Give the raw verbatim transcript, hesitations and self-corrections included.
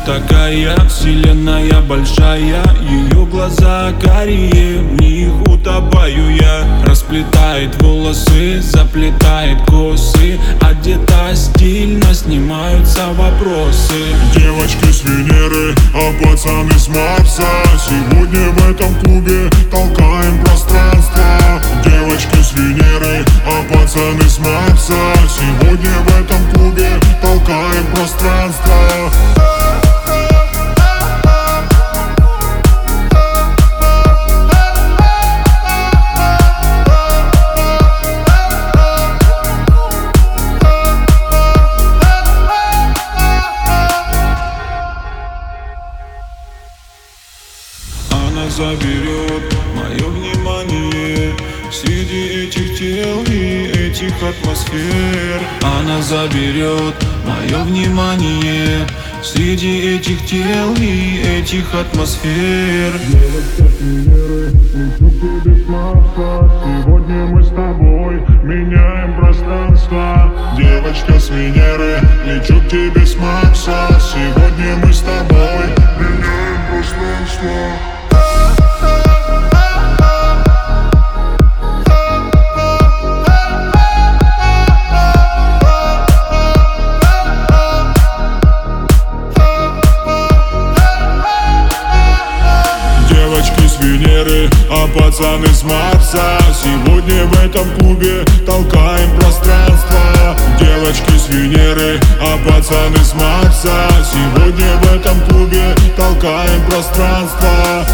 такая, вселенная большая. Ее глаза карие, в них утопаю я. Расплетает волосы, заплетает косы, одета стильно, снимаются вопросы. Девочки с Венеры, а пацаны с Марса. Сегодня в этом клубе толкаем пространство. Девочки с Венеры, а пацаны с Марса. Сегодня в этом клубе толкаем пространство. Она заберет мое внимание среди этих тел и этих атмосфер. Она заберет мое внимание среди этих тел и этих атмосфер. Девочка с Венеры, лечу к тебе с Марса. Сегодня мы с тобой меняем пространство. Девочка с Венеры, лечу к тебе с Марса. Сегодня мы с тобой меняем пространство. Девочки с Венеры, а пацаны с Марса. Сегодня в этом клубе толкаем пространство. Девочки с Венеры, а пацаны с Марса. Сегодня в этом клубе толкаем пространство.